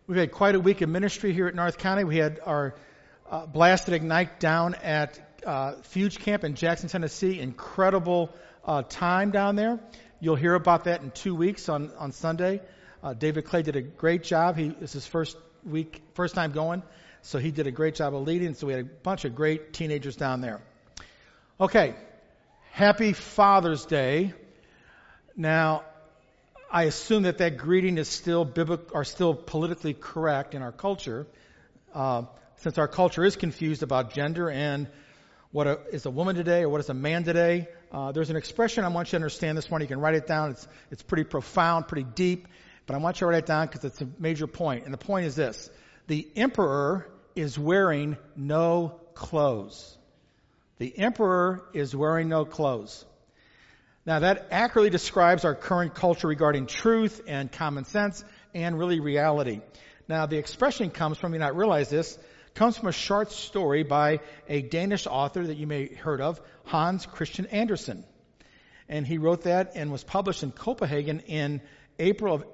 We've had quite a week of ministry here at North County. We had our Blast at Ignite down at Fuge Camp in Jackson, Tennessee. Incredible time down there. You'll hear about that in 2 weeks on Sunday. David Clay did a great job. It's his first time going, so he did a great job of leading. So we had a bunch of great teenagers down there. Okay, happy Father's Day. Now, I assume that greeting is still biblical or still politically correct in our culture, since our culture is confused about gender and what is a woman today or what is a man today. There's an expression I want you to understand this morning. You can write it down. It's pretty profound, pretty deep, but I want you to write it down because it's a major point. And the point is this: the emperor is wearing no clothes. The emperor is wearing no clothes. Now, that accurately describes our current culture regarding truth and common sense and really reality. Now, the expression comes from, you not realize this, comes from a short story by a Danish author that you may have heard of, Hans Christian Andersen. And he wrote that and was published in Copenhagen in April of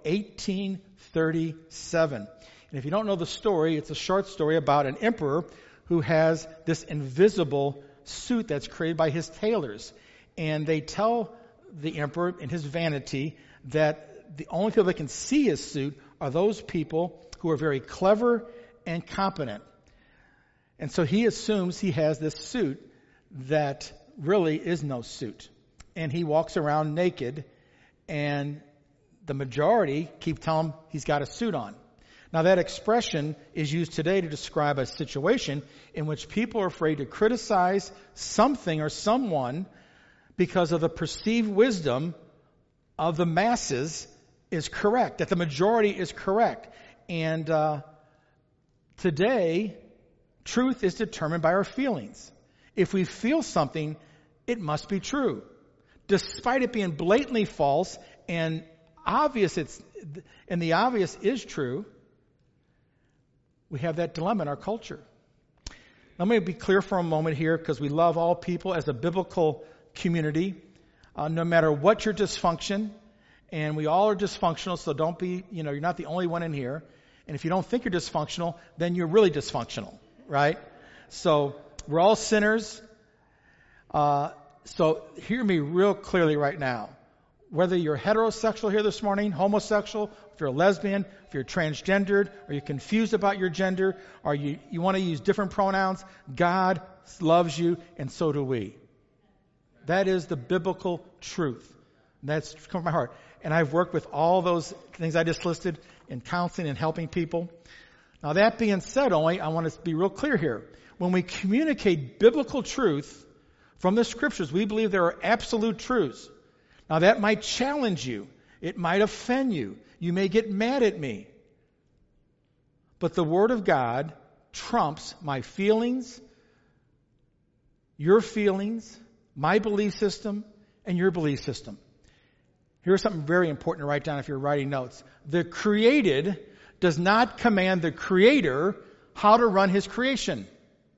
1837. And if you don't know the story, it's a short story about an emperor who has this invisible suit that's created by his tailors. And they tell the emperor in his vanity that the only people that can see his suit are those people who are very clever and competent. And so he assumes he has this suit that really is no suit. And he walks around naked, and the majority keep telling him he's got a suit on. Now, that expression is used today to describe a situation in which people are afraid to criticize something or someone because of the perceived wisdom of the masses is correct, that the majority is correct. And today, truth is determined by our feelings. If we feel something, it must be true. Despite it being blatantly false and the obvious is true, we have that dilemma in our culture. Let me be clear for a moment here, because we love all people as a biblical community, no matter what your dysfunction, and we all are dysfunctional, so don't be, you're not the only one in here. And if you don't think you're dysfunctional, then you're really dysfunctional, right? So we're all sinners. So hear me real clearly right now. Whether you're heterosexual here this morning, homosexual, if you're a lesbian, if you're transgendered, or you're confused about your gender, or you want to use different pronouns, God loves you, and so do we. That is the biblical truth. That's come from my heart. And I've worked with all those things I just listed in counseling and helping people. Now, that being said, I want to be real clear here. When we communicate biblical truth from the Scriptures, we believe there are absolute truths. Now, that might challenge you. It might offend you. You may get mad at me. But the Word of God trumps my feelings, your feelings, my belief system, and your belief system. Here's something very important to write down if you're writing notes. The created does not command the Creator how to run His creation.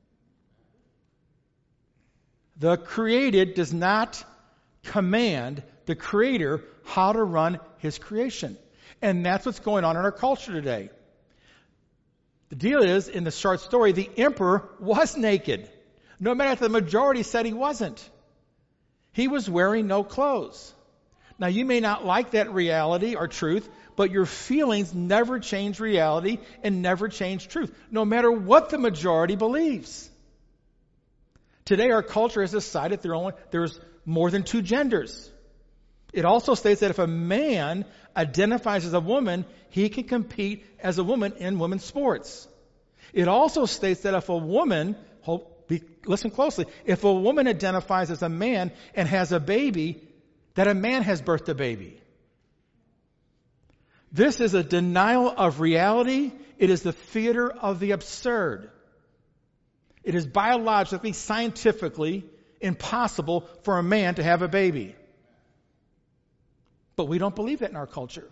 The created does not command the Creator how to run His creation. And that's what's going on in our culture today. The deal is, in the short story, the emperor was naked. No matter if the majority said he wasn't. He was wearing no clothes. Now, you may not like that reality or truth, but your feelings never change reality and never change truth, no matter what the majority believes. Today, our culture has decided there's more than two genders. It also states that if a man identifies as a woman, he can compete as a woman in women's sports. It also states that if a woman, listen closely, if a woman identifies as a man and has a baby, that a man has birthed a baby. This is a denial of reality. It is the theater of the absurd. It is biologically, scientifically impossible for a man to have a baby. But we don't believe that in our culture.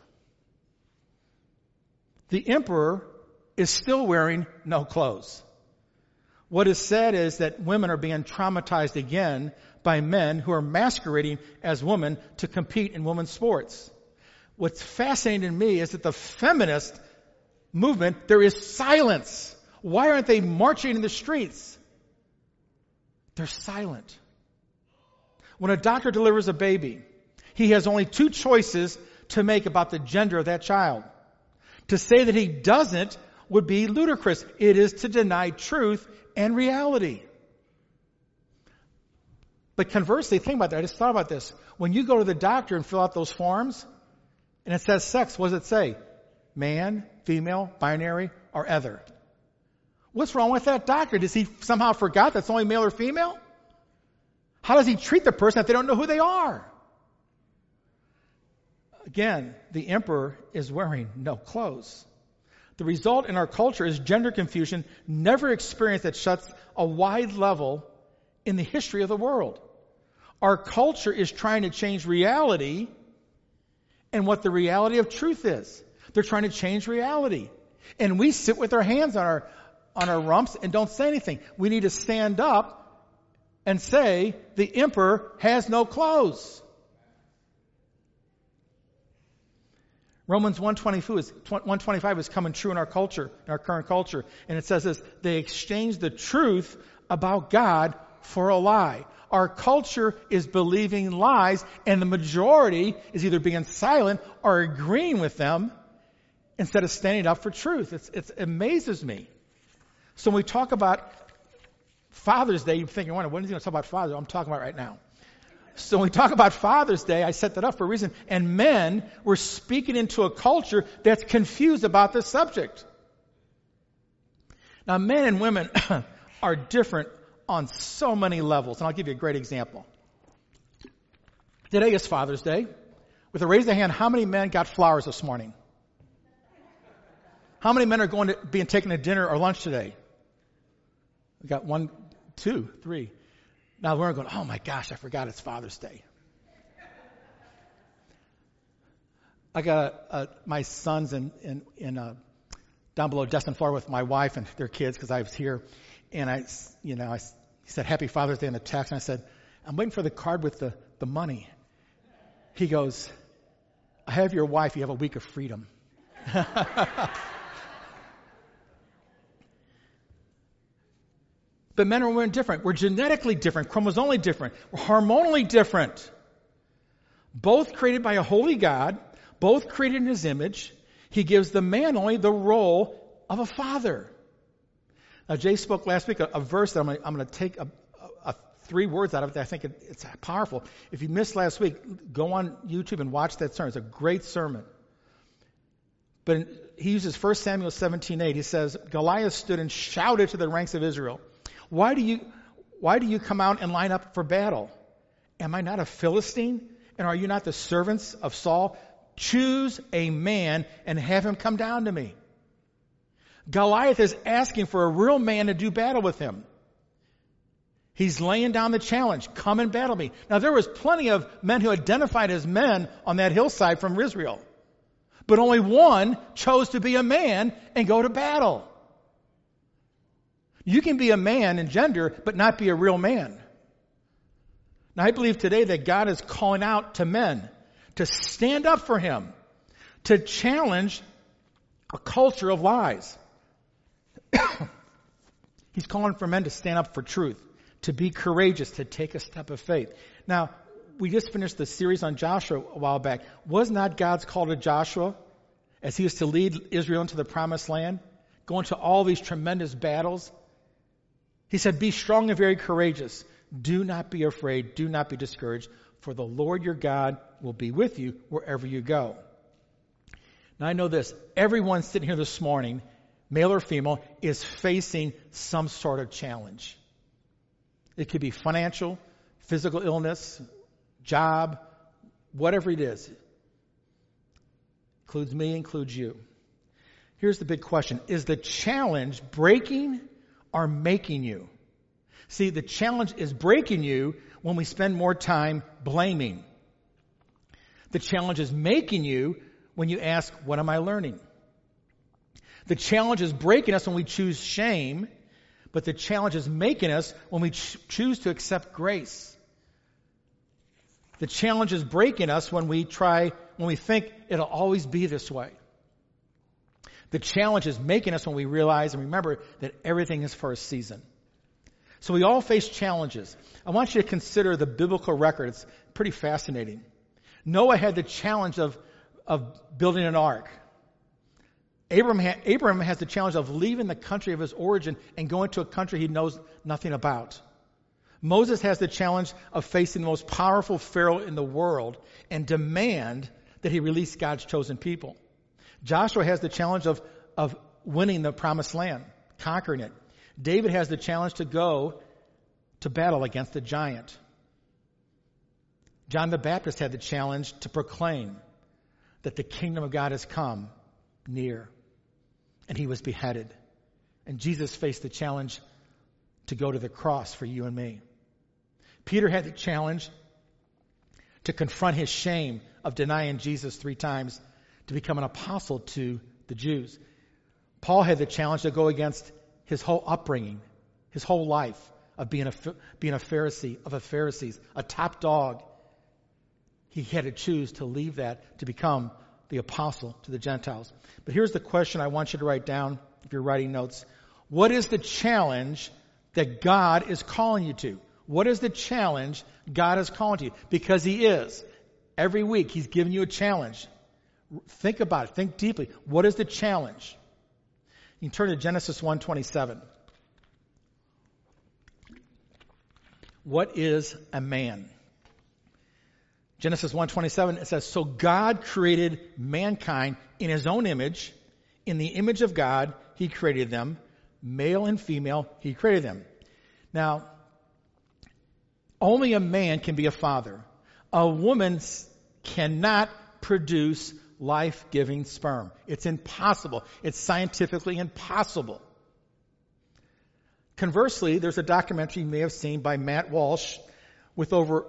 The emperor is still wearing no clothes. What is said is that women are being traumatized again by men who are masquerading as women to compete in women's sports. What's fascinating to me is that the feminist movement, there is silence. Why aren't they marching in the streets? They're silent. When a doctor delivers a baby, he has only two choices to make about the gender of that child. To say that he doesn't would be ludicrous. It is to deny truth and reality. But conversely, think about that. I just thought about this. When you go to the doctor and fill out those forms, and it says sex, what does it say? Man, female, binary, or other. What's wrong with that doctor? Does he somehow forgot that's only male or female? How does he treat the person if they don't know who they are? Again, the emperor is wearing no clothes. The result in our culture is gender confusion, never experienced at such a wide level in the history of the world. Our culture is trying to change reality and what the reality of truth is. They're trying to change reality. And we sit with our hands on our rumps and don't say anything. We need to stand up and say, the emperor has no clothes. Romans 1:25 is coming true in our culture, in our current culture. And it says this, they exchange the truth about God for a lie. Our culture is believing lies, and the majority is either being silent or agreeing with them instead of standing up for truth. It amazes me. So when we talk about Father's Day, you're thinking, when is he going to talk about Father's Day? I'm talking about right now. So when we talk about Father's Day, I set that up for a reason. And men, we're speaking into a culture that's confused about this subject. Now, men and women are different on so many levels. And I'll give you a great example. Today is Father's Day. With a raise of hand, how many men got flowers this morning? How many men are going to be taking a dinner or lunch today? We got 1, 2, 3. Now we're going, oh my gosh, I forgot it's Father's Day. I got my sons in down below Destin, Florida with my wife and their kids because I was here. And I said, Happy Father's Day in the text. And I said, I'm waiting for the card with the money. He goes, I have your wife. You have a week of freedom. But men and women are different. We're genetically different, chromosomally different. We're hormonally different. Both created by a holy God, both created in His image. He gives the man only the role of a father. Now, Jay spoke last week a verse that I'm going to take 3 words out of it that I think it's powerful. If you missed last week, go on YouTube and watch that sermon. It's a great sermon. But he uses 1 Samuel 17:8. He says, Goliath stood and shouted to the ranks of Israel, Why do you come out and line up for battle? Am I not a Philistine? And are you not the servants of Saul? Choose a man and have him come down to me. Goliath is asking for a real man to do battle with him. He's laying down the challenge. Come and battle me. Now there was plenty of men who identified as men on that hillside from Israel. But only one chose to be a man and go to battle. You can be a man in gender, but not be a real man. Now, I believe today that God is calling out to men to stand up for Him, to challenge a culture of lies. He's calling for men to stand up for truth, to be courageous, to take a step of faith. Now, we just finished the series on Joshua a while back. Was not God's call to Joshua as he was to lead Israel into the promised land, go into all these tremendous battles? He said, be strong and very courageous. Do not be afraid. Do not be discouraged. For the Lord your God will be with you wherever you go. Now I know this. Everyone sitting here this morning, male or female, is facing some sort of challenge. It could be financial, physical illness, job, whatever it is. Includes me, includes you. Here's the big question. Is the challenge breaking or making you? See, the challenge is breaking you when we spend more time blaming. The challenge is making you when you ask, what am I learning? The challenge is breaking us when we choose shame, but the challenge is making us when we choose to accept grace. The challenge is breaking us when we think it'll always be this way. The challenge is making us when we realize and remember that everything is for a season. So we all face challenges. I want you to consider the biblical record. It's pretty fascinating. Noah had the challenge of building an ark. Abraham has the challenge of leaving the country of his origin and going to a country he knows nothing about. Moses has the challenge of facing the most powerful Pharaoh in the world and demand that he release God's chosen people. Joshua has the challenge of winning the promised land, conquering it. David has the challenge to go to battle against a giant. John the Baptist had the challenge to proclaim that the kingdom of God has come near. And he was beheaded. And Jesus faced the challenge to go to the cross for you and me. Peter had the challenge to confront his shame of denying Jesus 3 times to become an apostle to the Jews. Paul had the challenge to go against his whole upbringing, his whole life of being a Pharisee, of the Pharisees, a top dog. He had to choose to leave that to become the apostle to the Gentiles. But here's the question I want you to write down if you're writing notes. What is the challenge that God is calling you to? What is the challenge God is calling to you? Because He is. Every week He's giving you a challenge. Think about it. Think deeply. What is the challenge? You can turn to Genesis 1:27. What is a man? Genesis 1:27, it says, so God created mankind in His own image. In the image of God, He created them. Male and female, He created them. Now, only a man can be a father. A woman cannot produce life-giving sperm. It's impossible. It's scientifically impossible. Conversely, there's a documentary you may have seen by Matt Walsh with over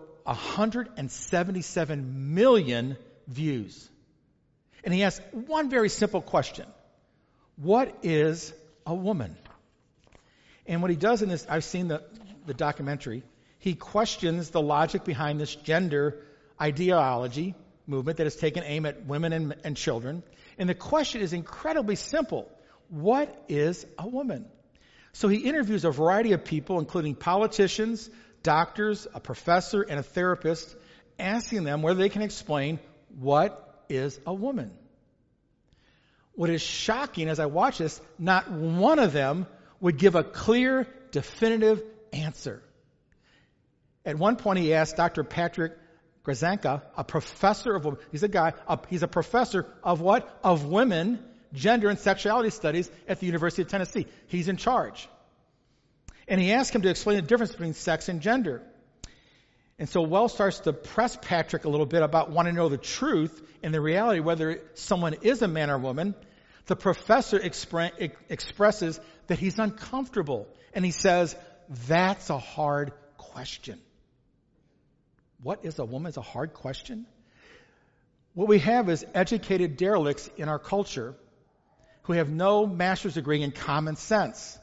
177 million views. And he asks one very simple question. What is a woman? And what he does in this, I've seen the documentary, he questions the logic behind this gender ideology movement that has taken aim at women and children. And the question is incredibly simple. What is a woman? So he interviews a variety of people, including politicians, doctors, a professor, and a therapist, asking them whether they can explain what is a woman. What is shocking as I watch this, not one of them would give a clear, definitive answer. At one point he asked Dr. Patrick Grzanka, a professor of, he's a professor of what? Of women, gender, and sexuality studies at the University of Tennessee. He's in charge. And he asked him to explain the difference between sex and gender. And so Wells starts to press Patrick a little bit about wanting to know the truth and the reality, whether someone is a man or woman. The professor expresses that he's uncomfortable. And he says, that's a hard question. What is a woman? Is a hard question. What we have is educated derelicts in our culture who have no master's degree in common sense.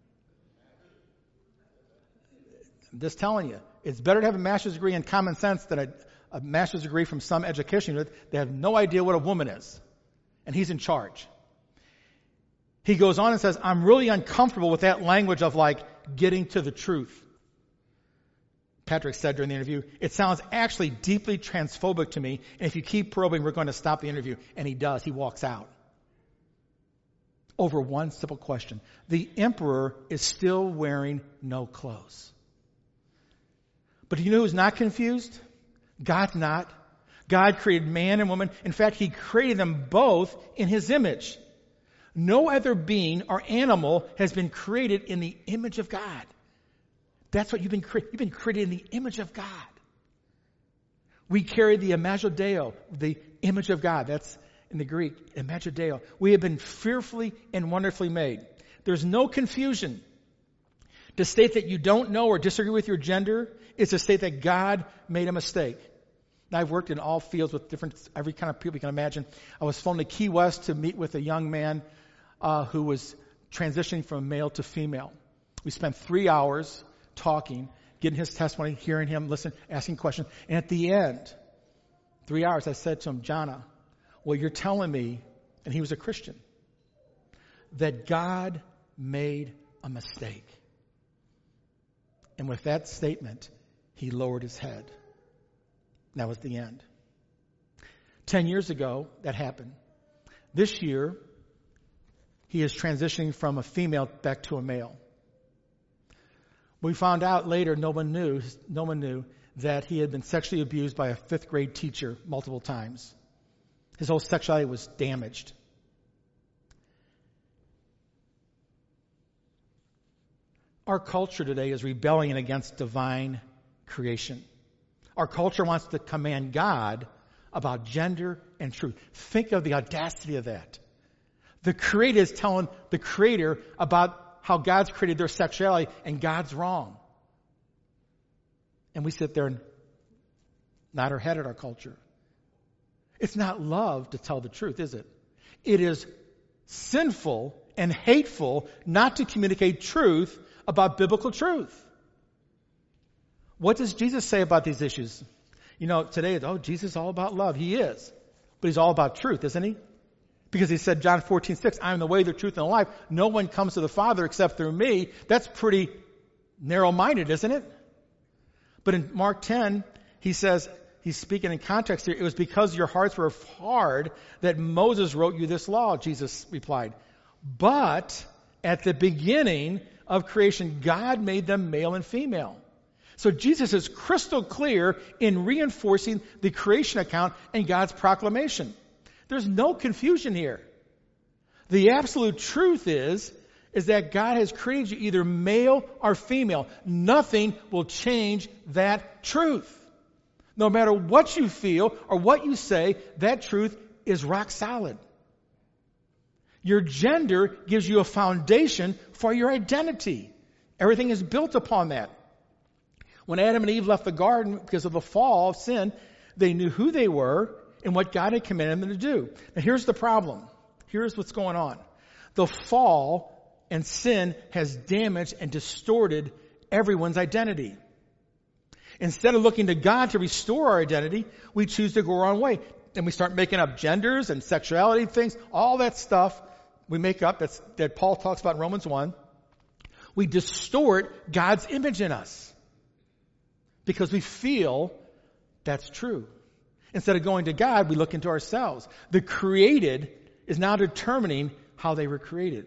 I'm just telling you, it's better to have a master's degree in common sense than a master's degree from some education unit that have no idea what a woman is. And he's in charge. He goes on and says, I'm really uncomfortable with that language of like getting to the truth. Patrick said during the interview, it sounds actually deeply transphobic to me, and if you keep probing, we're going to stop the interview. And he does. He walks out. Over one simple question. The emperor is still wearing no clothes. But you know who's not confused? God's not. God created man and woman. In fact, He created them both in His image. No other being or animal has been created in the image of God. That's what you've been created. You've been created in the image of God. We carry the imago Dei, the image of God. That's in the Greek, imago Dei. We have been fearfully and wonderfully made. There's no confusion. To state that you don't know or disagree with your gender is to state that God made a mistake. Now, I've worked in all fields with every kind of people you can imagine. I was flown to Key West to meet with a young man who was transitioning from male to female. We spent 3 hours talking, getting his testimony, hearing him, listening, asking questions. And at the end, 3 hours, I said to him, Jana, well, you're telling me, and he was a Christian. that God made a mistake. And with that statement, he lowered his head. And that was the end. 10 years ago, that happened. This year, he is transitioning from a female back to a male. We found out later, no one knew that he had been sexually abused by a 5th grade teacher multiple times. His whole sexuality was damaged. Our culture today is rebelling against divine creation. Our culture wants to command God about gender and truth. Think of the audacity of that. The Creator is telling the Creator about how God's created their sexuality, and God's wrong. And we sit there and nod our head at our culture. It's not love to tell the truth, is it? It is sinful and hateful not to communicate truth about biblical truth. What does Jesus say about these issues? Today, Jesus is all about love. He is. But he's all about truth, isn't he? Because he said, John 14:6, I am the way, the truth, and the life. No one comes to the Father except through me. That's pretty narrow-minded, isn't it? But in Mark 10, he says, he's speaking in context here, it was because your hearts were hard that Moses wrote you this law, Jesus replied. But at the beginning of creation, God made them male and female. So Jesus is crystal clear in reinforcing the creation account and God's proclamation. There's no confusion here. The absolute truth is that God has created you either male or female. Nothing will change that truth. No matter what you feel or what you say, that truth is rock solid. Your gender gives you a foundation for your identity. Everything is built upon that. When Adam and Eve left the garden because of the fall of sin, they knew who they were and what God had commanded them to do. Now here's the problem. Here's what's going on. The fall and sin has damaged and distorted everyone's identity. Instead of looking to God to restore our identity, we choose to go our own way. And we start making up genders and sexuality things, all that stuff we make up that Paul talks about in Romans 1. We distort God's image in us because we feel that's true. Instead of going to God, we look into ourselves. The created is now determining how they were created.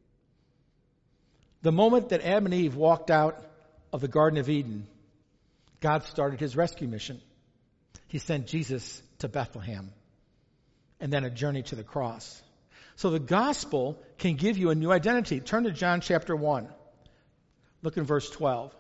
The moment that Adam and Eve walked out of the Garden of Eden, God started his rescue mission. He sent Jesus to Bethlehem and then a journey to the cross. So the gospel can give you a new identity. Turn to John chapter 1. Look in verse 12.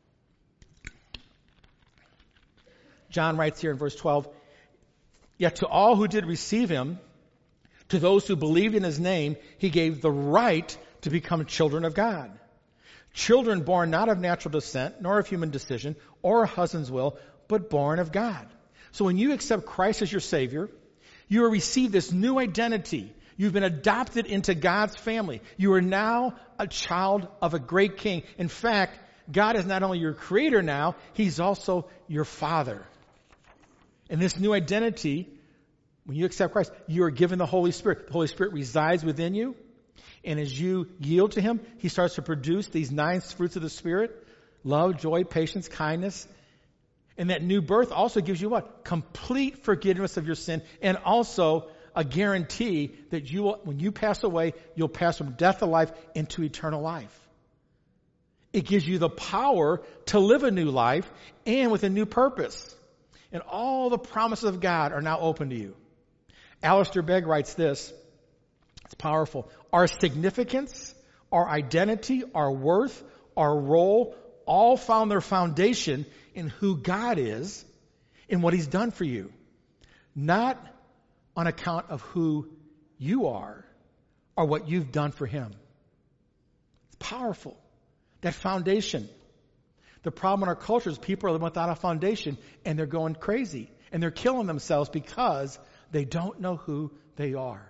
John writes here in verse 12, yet to all who did receive him, to those who believed in his name, he gave the right to become children of God. Children born not of natural descent, nor of human decision, or a husband's will, but born of God. So when you accept Christ as your Savior, you will receive this new identity. You've been adopted into God's family. You are now a child of a great king. In fact, God is not only your creator now, he's also your father. And this new identity, when you accept Christ, you are given the Holy Spirit. The Holy Spirit resides within you. And as you yield to him, he starts to produce these 9 fruits of the Spirit: love, joy, patience, kindness. And that new birth also gives you what? Complete forgiveness of your sin, and also a guarantee that you will, when you pass away, you'll pass from death to life into eternal life. It gives you the power to live a new life and with a new purpose. And all the promises of God are now open to you. Alistair Begg writes this. It's powerful. Our significance, our identity, our worth, our role, all found their foundation in who God is and what he's done for you. Not on account of who you are or what you've done for him. It's powerful. That foundation. The problem in our culture is people are living without a foundation and they're going crazy and they're killing themselves because they don't know who they are.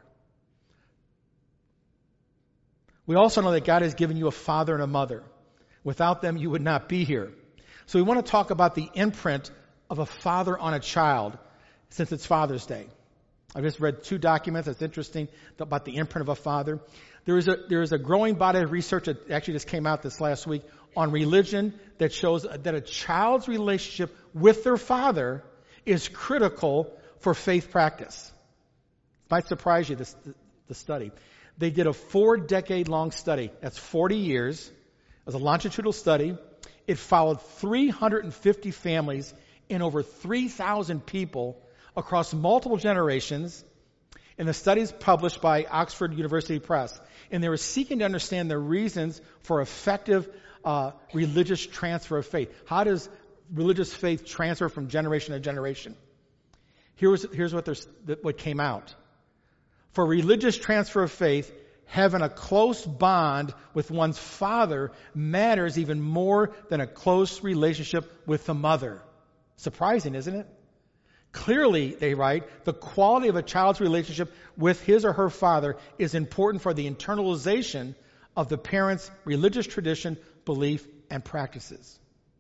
We also know that God has given you a father and a mother. Without them, you would not be here. So we want to talk about the imprint of a father on a child since it's Father's Day. I just read 2 documents that's interesting about the imprint of a father. There is a growing body of research that actually just came out this last week on religion that shows that a child's relationship with their father is critical for faith practice. It might surprise you, the study. They did a 4-decade-long study. That's 40 years. It was a longitudinal study. It followed 350 families and over 3,000 people across multiple generations. And the study is published by Oxford University Press. And they were seeking to understand the reasons for effective religious transfer of faith. How does religious faith transfer from generation to generation? Here's what came out. For religious transfer of faith, having a close bond with one's father matters even more than a close relationship with the mother. Surprising, isn't it? Clearly, they write, the quality of a child's relationship with his or her father is important for the internalization of the parent's religious tradition, belief, and practices.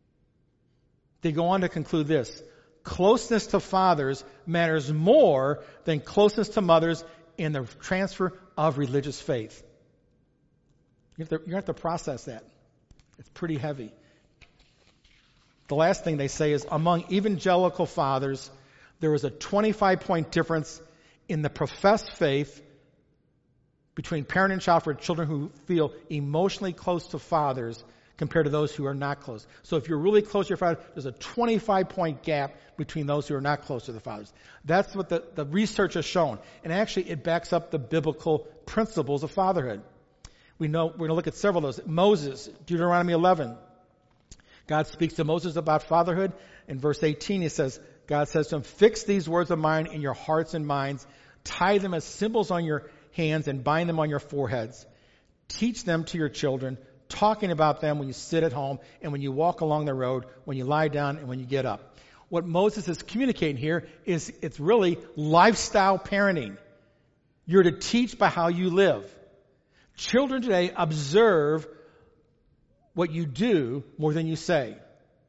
They go on to conclude this. Closeness to fathers matters more than closeness to mothers in the transfer of religious faith. You have to process that. It's pretty heavy. The last thing they say is, among evangelical fathers, there is a 25-point difference in the professed faith between parent and child for children who feel emotionally close to fathers compared to those who are not close. So if you're really close to your father, there's a 25-point gap between those who are not close to their fathers. That's what the research has shown. And actually, it backs up the biblical principles of fatherhood. We're going to look at several of those. Moses, Deuteronomy 11. God speaks to Moses about fatherhood. In verse 18, God says to him, fix these words of mine in your hearts and minds. Tie them as symbols on your hands and bind them on your foreheads. Teach them to your children, talking about them when you sit at home and when you walk along the road, when you lie down and when you get up. What Moses is communicating here is it's really lifestyle parenting. You're to teach by how you live. Children today observe what you do more than you say.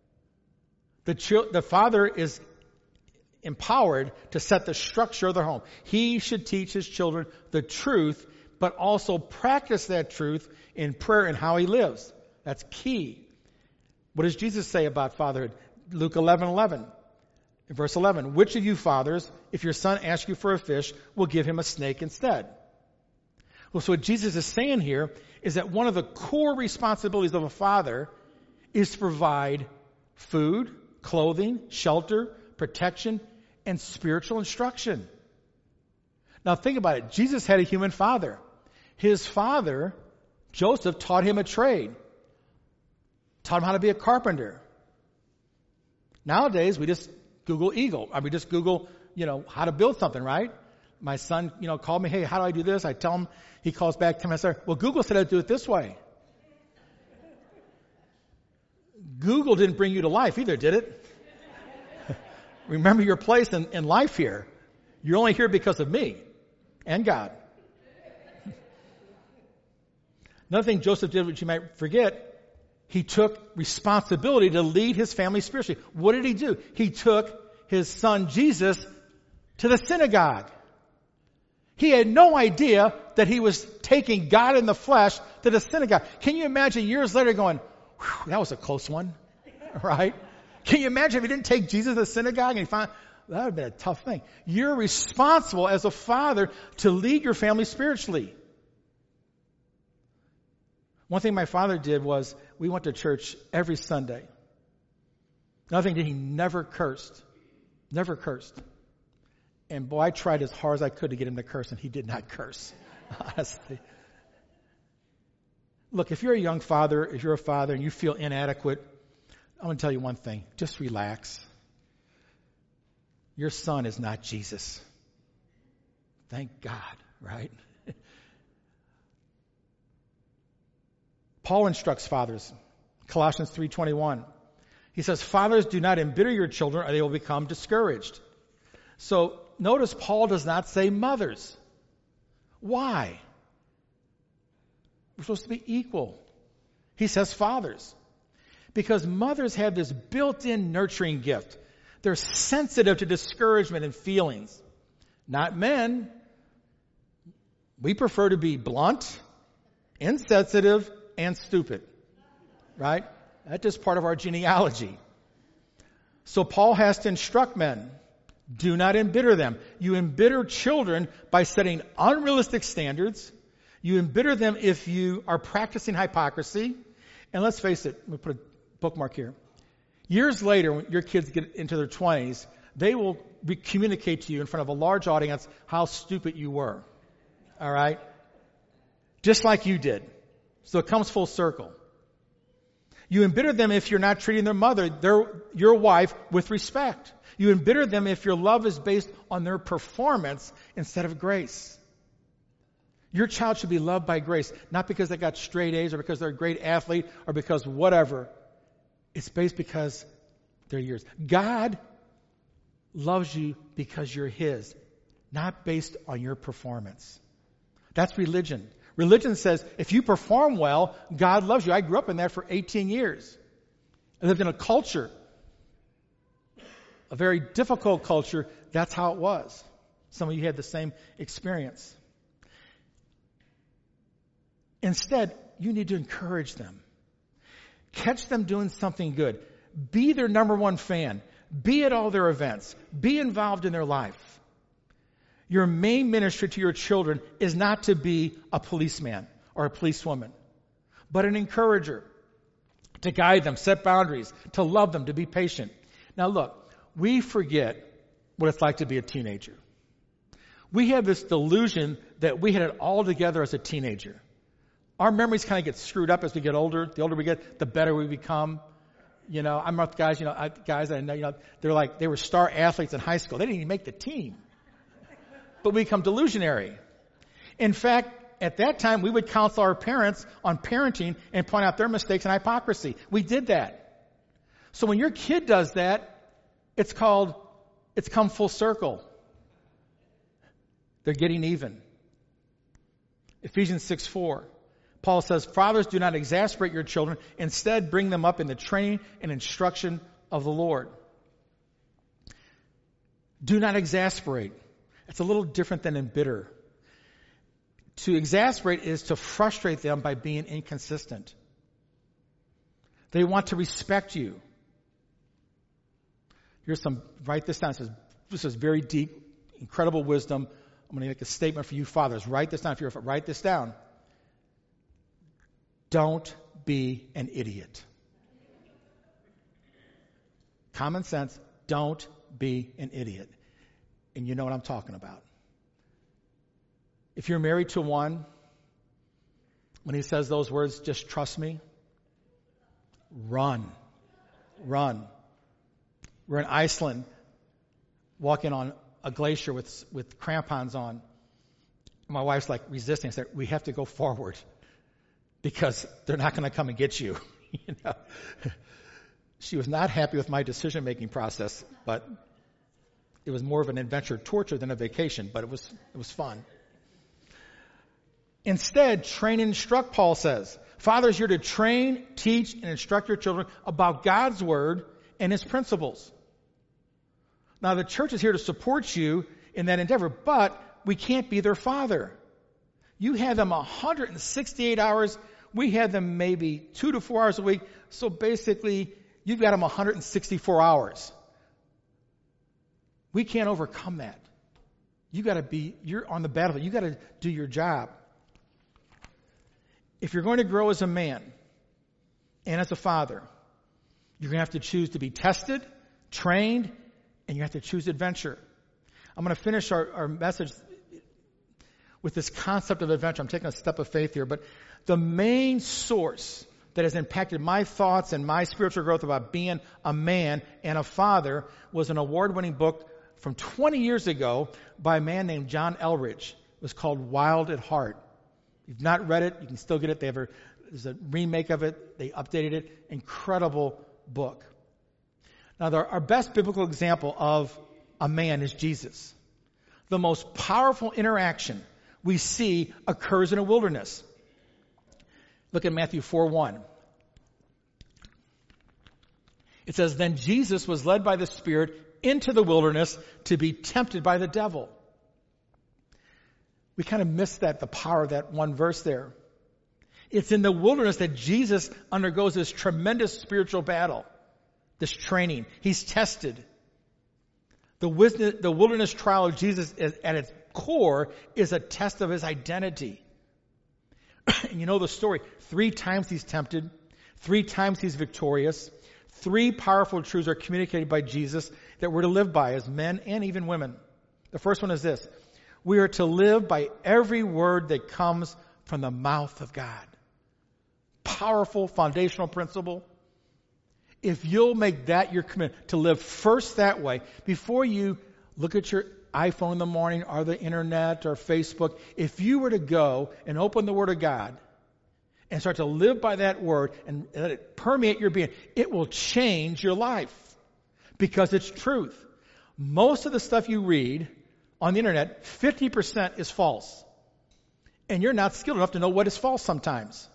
The father is empowered to set the structure of their home. He should teach his children the truth, but also practice that truth in prayer and how he lives. That's key. What does Jesus say about fatherhood? Luke 11:11. In verse 11, which of you fathers, if your son asks you for a fish, will give him a snake instead? Well, so what Jesus is saying here is that one of the core responsibilities of a father is to provide food, clothing, shelter, protection, and spiritual instruction. Now think about it. Jesus had a human father. His father, Joseph, taught him a trade. Taught him how to be a carpenter. Nowadays, we just Google eagle. We just Google, how to build something, right? My son, called me, hey, how do I do this? I tell him, he calls back to me, I say, well, Google said I'd do it this way. Google didn't bring you to life either, did it? Remember your place in life here. You're only here because of me and God. Another thing Joseph did, which you might forget, he took responsibility to lead his family spiritually. What did he do? He took his son Jesus to the synagogue. He had no idea that he was taking God in the flesh to the synagogue. Can you imagine years later going, that was a close one, right? Can you imagine if he didn't take Jesus to the synagogue and he found, that would have been a tough thing. You're responsible as a father to lead your family spiritually. One thing my father did was we went to church every Sunday. Another thing, he never cursed. Never cursed. And boy, I tried as hard as I could to get him to curse, and he did not curse. Honestly. Look, if you're a young father, if you're a father and you feel inadequate, I'm going to tell you one thing. Just relax. Your son is not Jesus. Thank God, right? Paul instructs fathers. Colossians 3:21. He says, fathers, do not embitter your children or they will become discouraged. So notice Paul does not say mothers. Why? We're supposed to be equal. He says fathers. Because mothers have this built-in nurturing gift. They're sensitive to discouragement and feelings. not men. We prefer to be blunt, insensitive, and stupid. Right? That's just part of our genealogy. So Paul has to instruct men. Do not embitter them. You embitter children by setting unrealistic standards. You embitter them if you are practicing hypocrisy. And let's face it, let me put a bookmark here. Years later, when your kids get into their 20s, they will communicate to you in front of a large audience how stupid you were. All right? Just like you did. So it comes full circle. You embitter them if you're not treating their mother, your wife, with respect. You embitter them if your love is based on their performance instead of grace. Your child should be loved by grace, not because they got straight A's or because they're a great athlete or because whatever. It's based because they're yours. God loves you because you're His, not based on your performance. That's religion. Religion says if you perform well, God loves you. I grew up in that for 18 years. I lived in a culture, a very difficult culture. That's how it was. Some of you had the same experience. Instead, you need to encourage them. Catch them doing something good. Be their number one fan. Be at all their events. Be involved in their life. Your main ministry to your children is not to be a policeman or a policewoman, but an encourager, to guide them, set boundaries, to love them, to be patient. Now look, we forget what it's like to be a teenager. We have this delusion that we had it all together as a teenager. Our memories kind of get screwed up as we get older. The older we get, the better we become. You know, I'm with guys, guys I know, they were star athletes in high school. They didn't even make the team. But we become delusionary. In fact, at that time, we would counsel our parents on parenting and point out their mistakes and hypocrisy. We did that. So when your kid does that, it's come full circle. They're getting even. Ephesians 6:4. Paul says, fathers, do not exasperate your children. Instead, bring them up in the training and instruction of the Lord. Do not exasperate. It's a little different than embitter. To exasperate is to frustrate them by being inconsistent. They want to respect you. Write this down. This is very deep, incredible wisdom. I'm going to make a statement for you fathers. Write this down. Write this down. Don't be an idiot. Common sense, don't be an idiot. And you know what I'm talking about. If you're married to one, when he says those words, just trust me, run. Run. We're in Iceland, walking on a glacier with crampons on. My wife's like resisting. I said, we have to go forward because they're not going to come and get you. You know? She was not happy with my decision-making process, but it was more of an adventure torture than a vacation, but it was fun. Instead, train and instruct, Paul says. Fathers, you're to train, teach, and instruct your children about God's word and His principles. Now, the church is here to support you in that endeavor, but we can't be their father. You have them 168 hours. We have them maybe 2 to 4 hours a week. So basically, you've got them 164 hours. We can't overcome that. You're on the battlefield. You got to do your job. If you're going to grow as a man and as a father, you're going to have to choose to be tested, trained, and you have to choose adventure. I'm going to finish our message with this concept of adventure. I'm taking a step of faith here, but the main source that has impacted my thoughts and my spiritual growth about being a man and a father was an award-winning book from 20 years ago by a man named John Elridge. It was called Wild at Heart. If you've not read it, you can still get it. There's a remake of it. They updated it. Incredible book. Now, our best biblical example of a man is Jesus. The most powerful interaction we see occurs in a wilderness. Look at Matthew 4:1. It says, then Jesus was led by the Spirit into the wilderness to be tempted by the devil. We kind of miss the power of that one verse there. It's in the wilderness that Jesus undergoes this tremendous spiritual battle, this training. He's tested. The wilderness trial of Jesus at its core is a test of his identity. And you know the story. 3 times he's tempted. 3 times he's victorious. 3 powerful truths are communicated by Jesus that we're to live by as men and even women. The first one is this. We are to live by every word that comes from the mouth of God. Powerful foundational principle. If you'll make that your commitment to live first that way, before you look at your iPhone in the morning or the internet or Facebook, if you were to go and open the Word of God and start to live by that Word and let it permeate your being, it will change your life because it's truth. Most of the stuff you read on the internet, 50% is false. And you're not skilled enough to know what is false sometimes.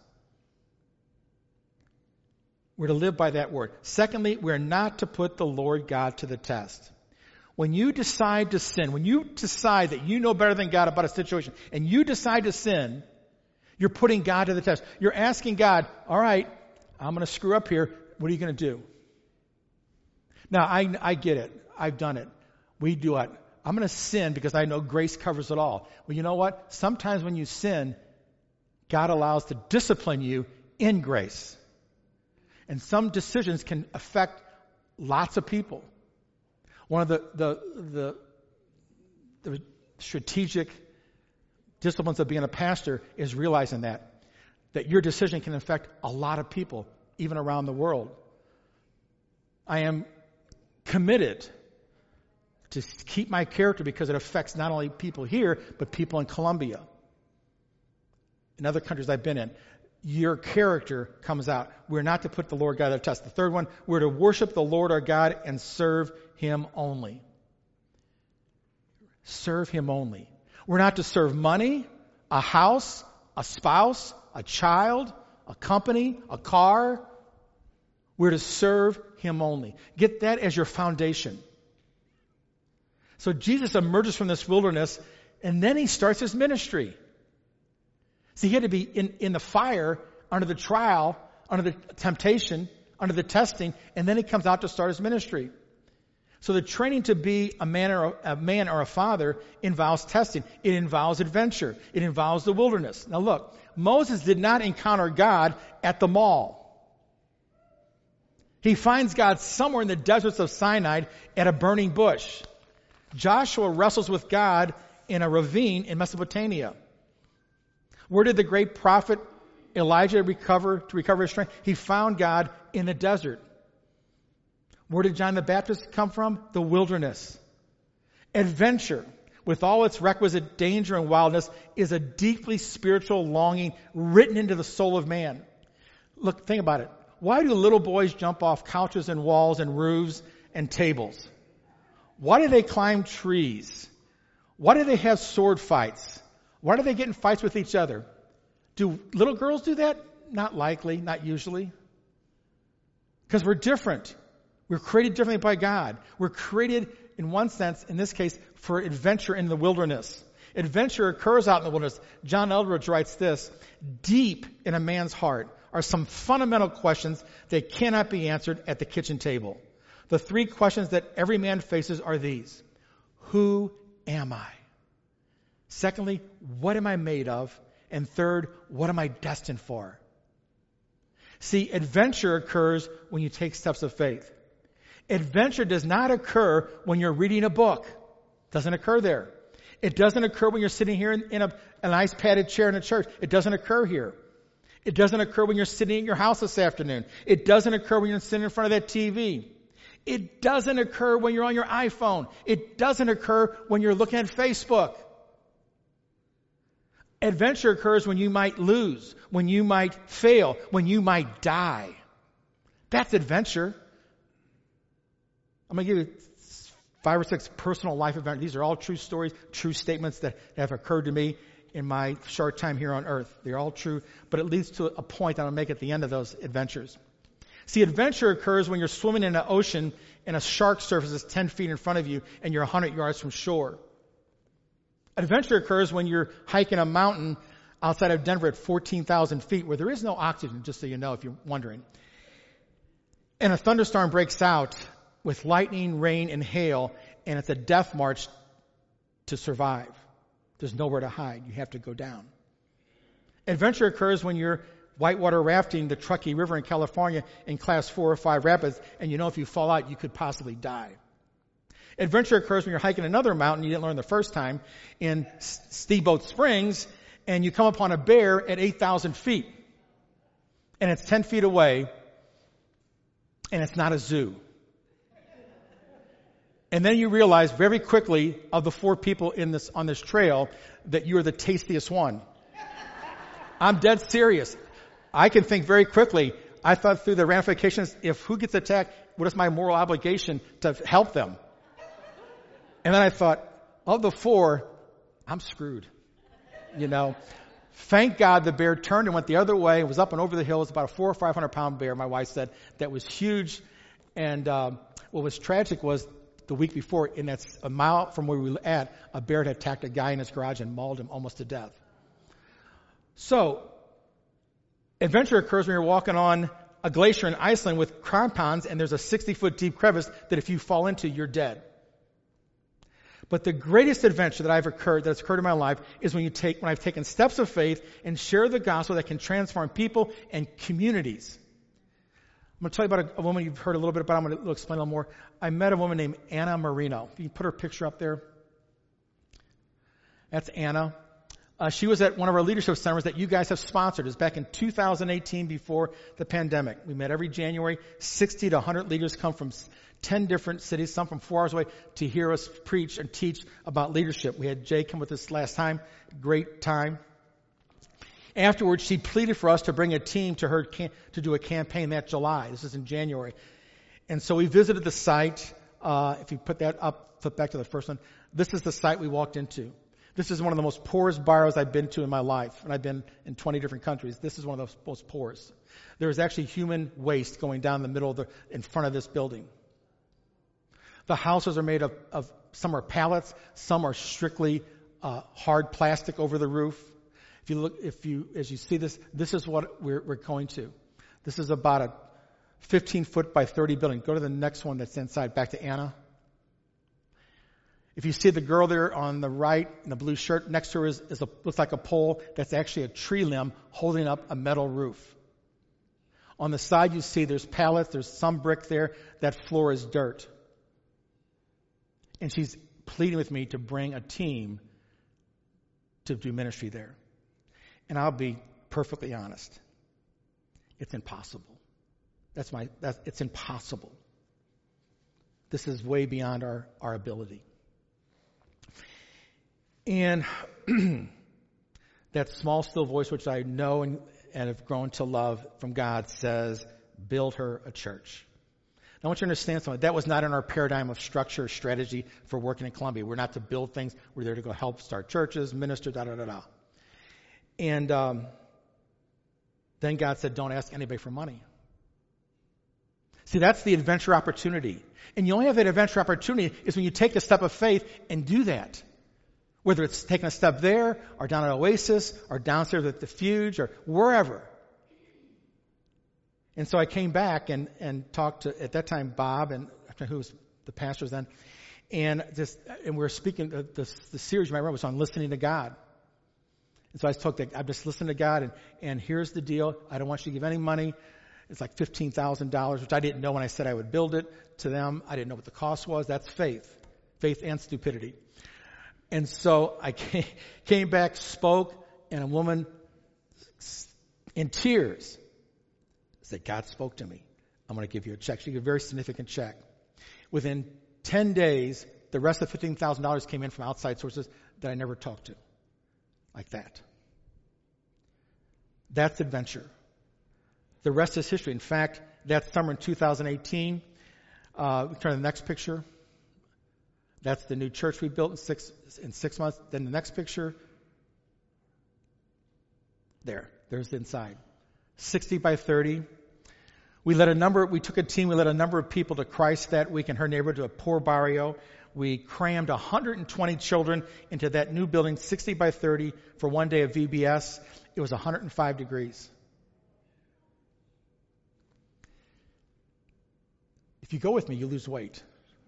We're to live by that word. Secondly, we're not to put the Lord God to the test. When you decide to sin, when you decide that you know better than God about a situation, and you decide to sin, you're putting God to the test. You're asking God, all right, I'm going to screw up here. What are you going to do? Now, I get it. I've done it. We do it. I'm going to sin because I know grace covers it all. Well, you know what? Sometimes when you sin, God allows to discipline you in grace. And some decisions can affect lots of people. One of the strategic disciplines of being a pastor is realizing that your decision can affect a lot of people, even around the world. I am committed to keep my character because it affects not only people here, but people in Colombia, in other countries I've been in. Your character comes out. We're not to put the Lord God to the test. The third one, we're to worship the Lord our God and serve Him only. Serve Him only. We're not to serve money, a house, a spouse, a child, a company, a car. We're to serve Him only. Get that as your foundation. So Jesus emerges from this wilderness, and then He starts His ministry. See, He had to be in the fire, under the trial, under the temptation, under the testing, and then He comes out to start His ministry. So the training to be a man or a father involves testing. It involves adventure. It involves the wilderness. Now look, Moses did not encounter God at the mall. He finds God somewhere in the deserts of Sinai at a burning bush. Joshua wrestles with God in a ravine in Mesopotamia. Where did the great prophet Elijah recover his strength? He found God in the desert. Where did John the Baptist come from? The wilderness. Adventure, with all its requisite danger and wildness, is a deeply spiritual longing written into the soul of man. Look, think about it. Why do little boys jump off couches and walls and roofs and tables? Why do they climb trees? Why do they have sword fights? Why do they get in fights with each other? Do little girls do that? Not likely, not usually. Because we're different. We're created differently by God. We're created, in one sense, in this case, for adventure in the wilderness. Adventure occurs out in the wilderness. John Eldredge writes this: deep in a man's heart are some fundamental questions that cannot be answered at the kitchen table. The 3 questions that every man faces are these: who am I? Secondly, what am I made of? And third, what am I destined for? See, adventure occurs when you take steps of faith. Adventure does not occur when you're reading a book. It doesn't occur there. It doesn't occur when you're sitting here in a nice padded chair in a church. It doesn't occur here. It doesn't occur when you're sitting in your house this afternoon. It doesn't occur when you're sitting in front of that TV. It doesn't occur when you're on your iPhone. It doesn't occur when you're looking at Facebook. Adventure occurs when you might lose, when you might fail, when you might die. That's adventure. I'm going to give you 5 or 6 personal life events. These are all true stories, true statements that have occurred to me in my short time here on earth. They're all true, but it leads to a point that I'll make at the end of those adventures. See, adventure occurs when you're swimming in an ocean and a shark surfaces 10 feet in front of you and you're 100 yards from shore. Adventure occurs when you're hiking a mountain outside of Denver at 14,000 feet where there is no oxygen, just so you know if you're wondering. And a thunderstorm breaks out with lightning, rain, and hail, and it's a death march to survive. There's nowhere to hide. You have to go down. Adventure occurs when you're whitewater rafting the Truckee River in California in class 4 or 5 rapids, and you know if you fall out, you could possibly die. Adventure occurs when you're hiking another mountain you didn't learn the first time in Steamboat Springs, and you come upon a bear at 8,000 feet. And it's 10 feet away, and it's not a zoo. And then you realize very quickly of the 4 people on this trail that you are the tastiest one. I'm dead serious. I can think very quickly. I thought through the ramifications, if who gets attacked, what is my moral obligation to help them? And then I thought, of the 4, I'm screwed. Thank God the bear turned and went the other way. It was up and over the hill. It was about a 400 or 500 pound bear, my wife said, that was huge. And what was tragic was the week before, a mile from where we were at, a bear had attacked a guy in his garage and mauled him almost to death. So, adventure occurs when you're walking on a glacier in Iceland with crampons and there's a 60-foot deep crevice that if you fall into, you're dead. But the greatest adventure that's occurred in my life is when I've taken steps of faith and share the gospel that can transform people and communities. I'm going to tell you about a woman you've heard a little bit about. I'm going to explain a little more. I met a woman named Anna Marino. You can put her picture up there. That's Anna. She was at one of our leadership seminars that you guys have sponsored. It was back in 2018 before the pandemic. We met every January. 60 to 100 leaders come from 10 different cities, some from 4 hours away, to hear us preach and teach about leadership. We had Jay come with us last time. Great time. Afterwards, she pleaded for us to bring a team to her to do a campaign that July. This is in January. And so we visited the site. If you put that up, flip back to the first one. This is the site we walked into. This is one of the most poorest bars I've been to in my life. And I've been in 20 different countries. This is one of the most poorest. There is actually human waste going down the middle in front of this building. The houses are made of some are pallets, some are strictly hard plastic over the roof. As you see this is what we're going to. This is about a 15-foot by 30 building. Go to the next one that's inside. Back to Anna. If you see the girl there on the right in the blue shirt, next to her looks like a pole. That's actually a tree limb holding up a metal roof. On the side you see there's pallets, there's some brick there. That floor is dirt. And she's pleading with me to bring a team to do ministry there. And I'll be perfectly honest. It's impossible. It's impossible. This is way beyond our ability. And that small, still voice, which I know and have grown to love from God, says, build her a church. Now, I want you to understand something. That was not in our paradigm of structure or strategy for working in Columbia. We're not to build things. We're there to go help start churches, minister, da-da-da-da. And then God said, don't ask anybody for money. See, that's the adventure opportunity. And you only have that adventure opportunity is when you take a step of faith and do that. Whether it's taking a step there, or down at Oasis, or downstairs at the Fuge, or wherever. And so I came back and talked to, at that time, Bob, and who was the pastor then, and we were speaking, the series you might remember was on listening to God. And so I told them, I'm just listening to God, and here's the deal. I don't want you to give any money. It's like $15,000, which I didn't know when I said I would build it to them. I didn't know what the cost was. That's faith and stupidity. And so I came back, spoke, and a woman in tears said, God spoke to me. I'm going to give you a check. She gave a very significant check. Within 10 days, the rest of the $15,000 came in from outside sources that I never talked to. Like that. That's adventure. The rest is history. In fact, that summer in 2018, we turn to the next picture. That's the new church we built in 6 months. Then the next picture. There's the inside. 60 by 30. We took a team, we led a number of people to Christ that week in her neighborhood, to a poor barrio. we crammed 120 children into that new building, 60 by 30, for one day of VBS. It was 105 degrees. If you go with me, you lose weight.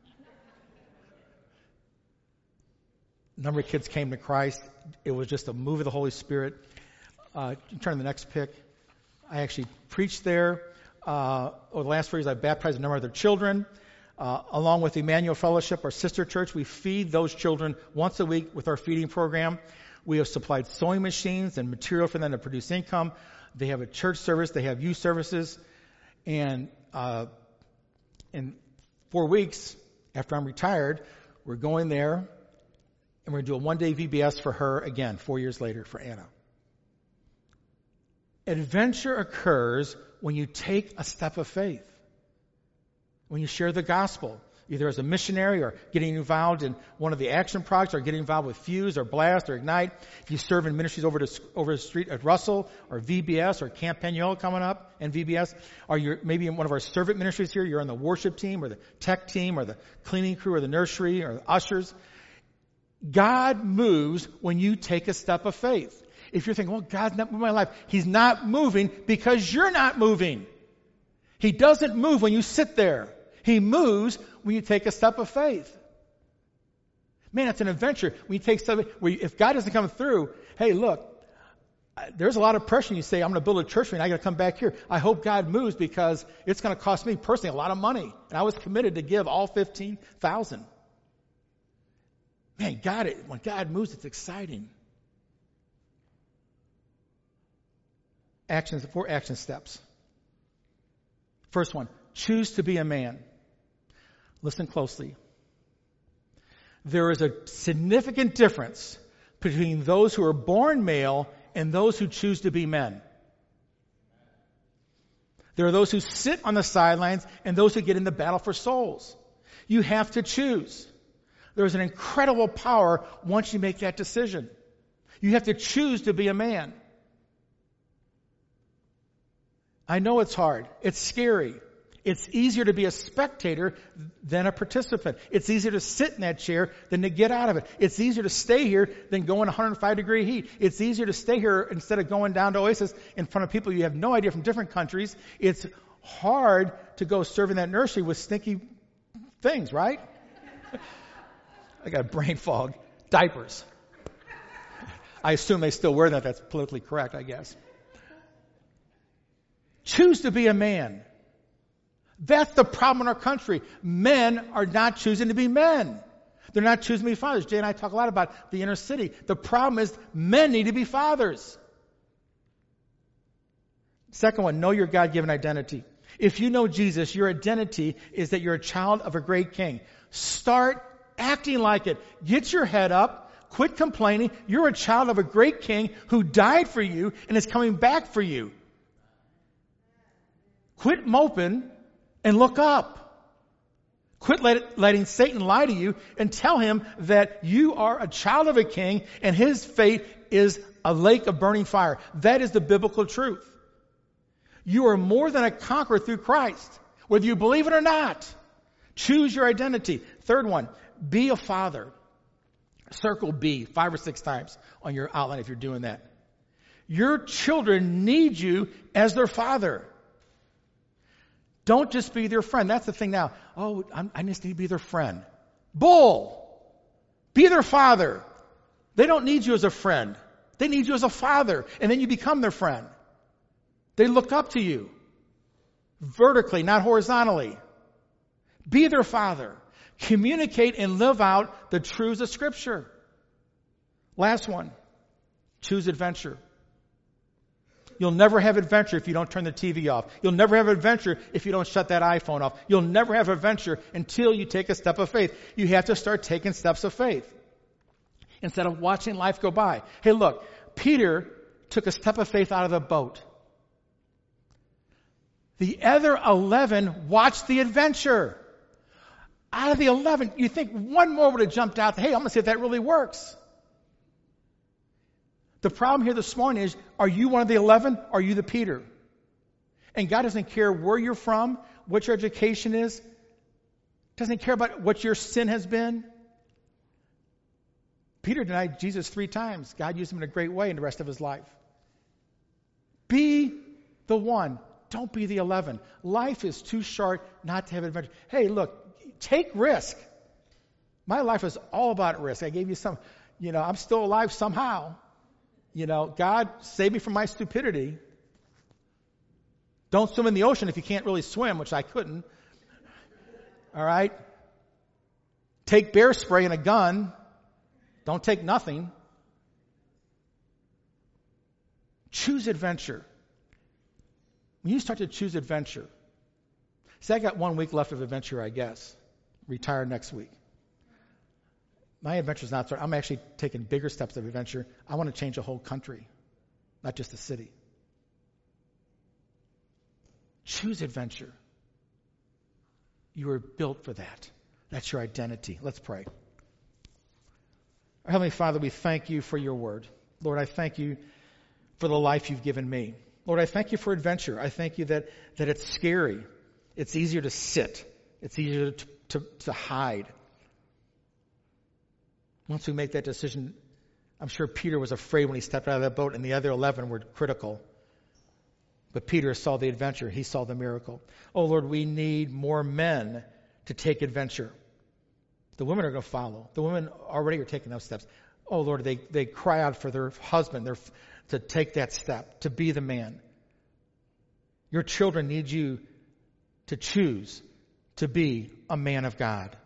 A number of kids came to Christ. It was just a move of the Holy Spirit. Turn to the next pic. I actually preached there. Over the last 4 years, I baptized a number of their children. Along with Emmanuel Fellowship, our sister church, we feed those children once a week with our feeding program. We have supplied sewing machines and material for them to produce income. They have a church service. They have youth services. And in 4 weeks after I'm retired, we're going there, and we're going to do a one-day VBS for her again, 4 years later, for Anna. Adventure occurs when you take a step of faith. When you share the gospel, either as a missionary or getting involved in one of the action projects or getting involved with Fuse or Blast or Ignite. If you serve in ministries over the street at Russell or VBS or Camp Peniel coming up and VBS, or you're maybe in one of our servant ministries here, you're on the worship team or the tech team or the cleaning crew or the nursery or the ushers. God moves when you take a step of faith. If you're thinking, well, God's not moving my life, He's not moving because you're not moving. He doesn't move when you sit there. He moves when you take a step of faith. Man, it's an adventure. When you take stuff, if God doesn't come through, hey, look, there's a lot of pressure. You say, I'm going to build a church and I got to come back here. I hope God moves because it's going to cost me personally a lot of money. And I was committed to give all 15,000. Man, when God moves, it's exciting. Actions, 4 action steps. First one, choose to be a man. Listen closely. There is a significant difference between those who are born male and those who choose to be men. There are those who sit on the sidelines and those who get in the battle for souls. You have to choose. There is an incredible power once you make that decision. You have to choose to be a man. I know it's hard. It's scary. It's easier to be a spectator than a participant. It's easier to sit in that chair than to get out of it. It's easier to stay here than go in 105-degree heat. It's easier to stay here instead of going down to Oasis in front of people you have no idea from different countries. It's hard to go serve in that nursery with stinky things, right? I got a brain fog. Diapers. I assume they still wear that. That's politically correct, I guess. Choose to be a man. That's the problem in our country. Men are not choosing to be men. They're not choosing to be fathers. Jay and I talk a lot about the inner city. The problem is men need to be fathers. Second one, know your God-given identity. If you know Jesus, your identity is that you're a child of a great king. Start acting like it. Get your head up. Quit complaining. You're a child of a great king who died for you and is coming back for you. Quit moping and look up. Quit letting Satan lie to you and tell him that you are a child of a king and his fate is a lake of burning fire. That is the biblical truth. You are more than a conqueror through Christ, whether you believe it or not. Choose your identity. Third one, be a father. Circle B 5 or 6 times on your outline if you're doing that. Your children need you as their father. Don't just be their friend. That's the thing now. Oh, I just need to be their friend. Bull! Be their father. They don't need you as a friend. They need you as a father. And then you become their friend. They look up to you. Vertically, not horizontally. Be their father. Communicate and live out the truths of Scripture. Last one. Choose adventure. You'll never have adventure if you don't turn the TV off. You'll never have adventure if you don't shut that iPhone off. You'll never have adventure until you take a step of faith. You have to start taking steps of faith instead of watching life go by. Hey, look, Peter took a step of faith out of the boat. The other 11 watched the adventure. Out of the 11, you think one more would have jumped out. Hey, I'm going to see if that really works. The problem here this morning is, are you one of the 11? Or are you the Peter? And God doesn't care where you're from, what your education is. Doesn't care about what your sin has been. Peter denied Jesus 3 times. God used him in a great way in the rest of his life. Be the one. Don't be the 11. Life is too short not to have adventure. Hey, look, take risk. My life is all about risk. I gave you some, I'm still alive somehow. God save me from my stupidity. Don't swim in the ocean if you can't really swim, which I couldn't. All right? Take bear spray and a gun. Don't take nothing. Choose adventure. When you start to choose adventure, I got 1 week left of adventure, I guess. Retire next week. My adventure's not starting. I'm actually taking bigger steps of adventure. I want to change a whole country, not just a city. Choose adventure. You were built for that. That's your identity. Let's pray. Our Heavenly Father, we thank you for your word. Lord, I thank you for the life you've given me. Lord, I thank you for adventure. I thank you that it's scary. It's easier to sit. It's easier to hide. Once we make that decision, I'm sure Peter was afraid when he stepped out of that boat, and the other 11 were critical. But Peter saw the adventure. He saw the miracle. Oh, Lord, we need more men to take adventure. The women are going to follow. The women already are taking those steps. Oh, Lord, they cry out for their husband to take that step, to be the man. Your children need you to choose to be a man of God.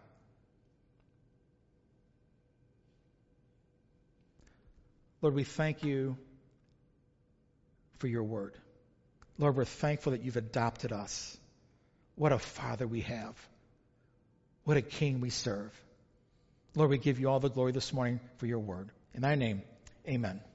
Lord, we thank you for your word. Lord, we're thankful that you've adopted us. What a Father we have. What a King we serve. Lord, we give you all the glory this morning for your word. In thy name, amen.